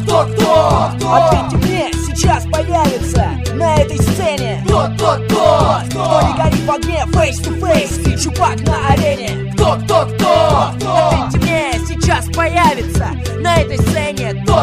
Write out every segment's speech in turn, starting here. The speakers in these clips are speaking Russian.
Кто? Ответьте мне, сейчас появится на этой сцене Кто не горит в огне, face to face и Чупак на арене. Кто? Ответьте мне, сейчас появится на этой сцене Кто?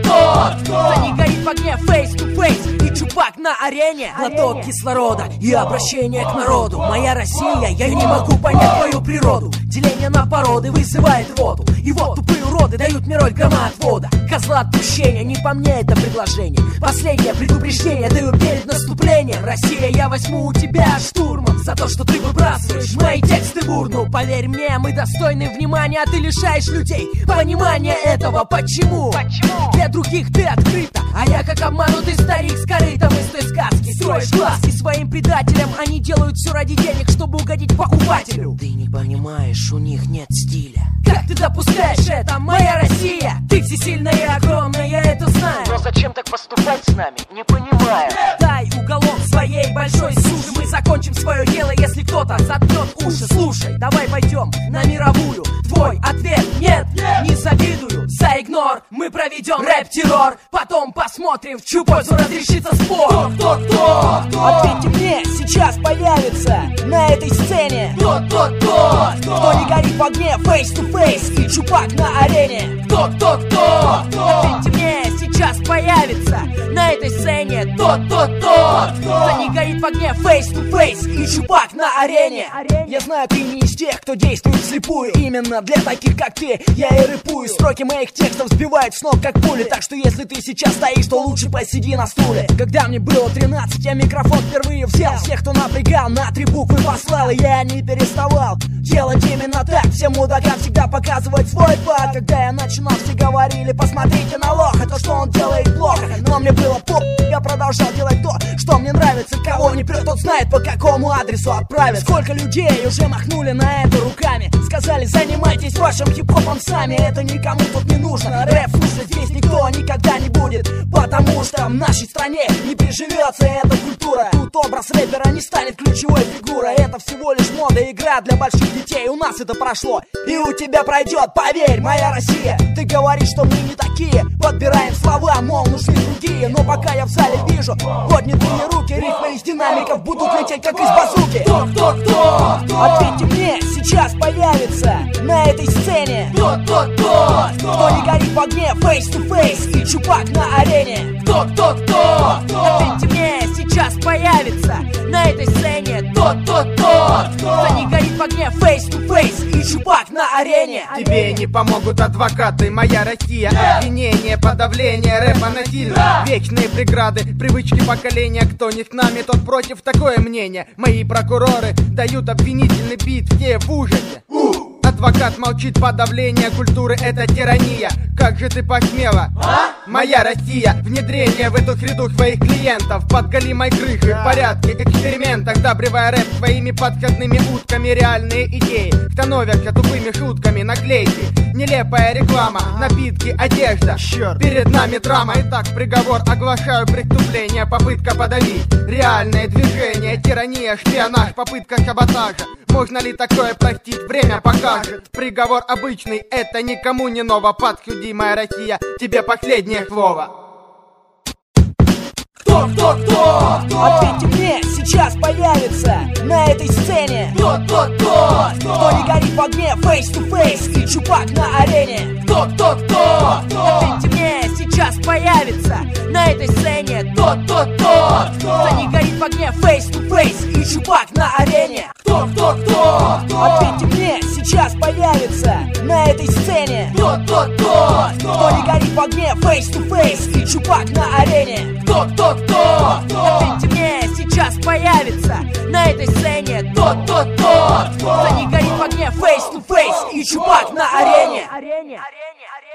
не горит в огне, face to face и Чупак на арене. Глоток кислорода и обращение к народу. Моя Россия, я не могу понять твою природу. Деление на породы вызывает воду. И вот тупые уроды дают мне роль громоотвода. Козла отпущения, не по мне это предложение. Последнее предупреждение даю перед наступлением. Россия, я возьму у тебя штурмом за то, что ты выбрасываешь мои тексты в урну. Поверь мне, мы достойны внимания, а ты лишаешь людей понимания этого. Почему? Для других ты открыта, а я как обманутый старик с корытом из той сказки. Строишь глазки своим предателям, они делают все ради денег, чтобы угодить покупателю. Ты не понимаешь, у них нет стиля. Как ты допускаешь это, моя Россия? Ты всесильная и огромная, я это знаю. Но зачем так поступать с нами, не понимаю. Дай уголок своей большой суши. Мы закончим свое дело, если кто-то заткнет уши. Слушай, давай пойдем на мировую. Твой ответ нет, не завидую. За игнор мы проведем рэп-террор. Потом посмотрим, в чью пользу разрешится спор. Кто? Ответьте мне, сейчас появится на этой сцене Кто? кто не горит в огне, face to face и Чупак на арене. Кто? Ответьте мне, сейчас появится на этой сцене Кто? кто не горит в огне, face to face и Чупак на арене. Я знаю, ты не из тех, кто действует вслепую. Именно для таких, как ты, я и рэпую. Строки моих текстов сбивают с ног, как пули. Так что если ты сейчас стоишь, то лучше посиди на стуле. Когда мне было 13, я микрофон впервые взял. Всех, кто напрягал, на 3 буквы послал. И я не переставал делать именно так. Всем мудакам всегда показывать свой пад. Когда я начинал, все говорили: посмотрите на лоха, то, что он делает плохо. Но мне было поп, я продолжал делать то, что мне нравится. Кого не прет, тот знает, по какому адресу отправить. Сколько людей уже махнули на это руками, сказали: занимайтесь вашим хип-хопом сами. Это никому тут не нужно, рэп слушать здесь никто никогда не будет, потому что в нашей стране не приживется эта культура. Тут образ рэпера не станет ключевой фигурой. Это всего лишь мода, игра для больших детей. У нас это прошло, и у тебя пройдет, поверь, моя Россия. Ты говоришь, что мы не такие, подбираем слова, мол, нужны другие. Но пока я в зале вижу поднятые руки, рифмы из динамиков будут лететь, как из базуки. Кто? Ответьте мне, сейчас появится на этой сцене Кто? кто не горит в огне, face to face и Чупак на арене. Кто? Ответьте мне, сейчас появится на этой сцене Кто? кто не горит в огне, face to face и Чупак на арене. Тебе не помогут адвокаты, моя Россия. Обвинение, подавление, рэпа насильно. Вечные преграды, привычки поколения. Кто не с нами, тот против, такое мнение. Мои прокуроры дают обвинительный бит, все в ужасе. Адвокат молчит, подавление культуры — это тирания. Как же ты посмела, моя Россия, внедрение в эту среду своих клиентов под голимой крышей, в порядке, экспериментах, добривая рэп своими подходными утками. Реальные идеи становятся тупыми шутками, наклейки, нелепая реклама, напитки, одежда. Перед нами драма. Итак, приговор оглашаю: преступление, попытка подавить реальное движение, тирания, шпионаж, попытка саботажа. Можно ли такое простить? Время покажет. Приговор обычный, это никому не ново. Подсудимая Россия, тебе последнее слово. Кто? Ответьте мне, сейчас появится на этой сцене Кто? кто не горит в огне, face to face и Чупак на арене. Кто? Ответьте мне, сейчас появится на этой сцене Кто? кто не горит в огне, face to face и Чупак на арене. Кто? Ответьте мне, сейчас появится на этой сцене Кто? кто не горит в огне, face to face и Чупак на арене. Кто? Ответьте мне, сейчас появится на этой сцене Кто? кто не горит в огне, face to face и Чупак на арене.